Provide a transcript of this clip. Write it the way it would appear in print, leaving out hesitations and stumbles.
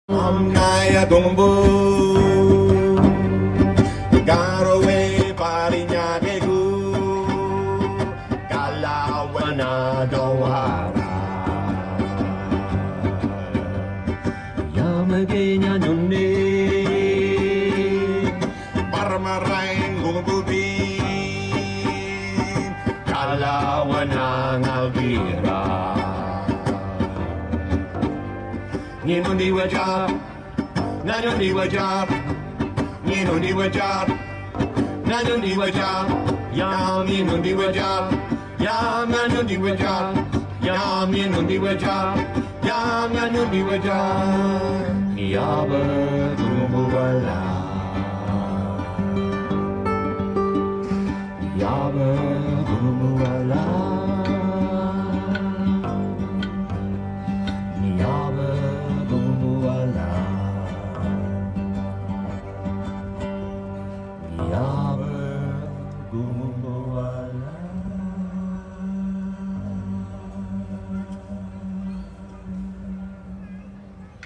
Naya Dumbo Garowe Parinyagegu Kalawana Dawara Yamagenya Nunne Parmarain Gumububi Kalawana Ngalgira Ninundi Wajab Nanundi Wajab Ninundi Wajab Nanundi Wajab Yam Ninundi Wajab Yam Nanundi Wajab Yam Ninundi Wajab Yam Nanundi Wajab Yaba Gumuwala Yaba Gumuwala Yaba Gumuwala Yaba Gumuwala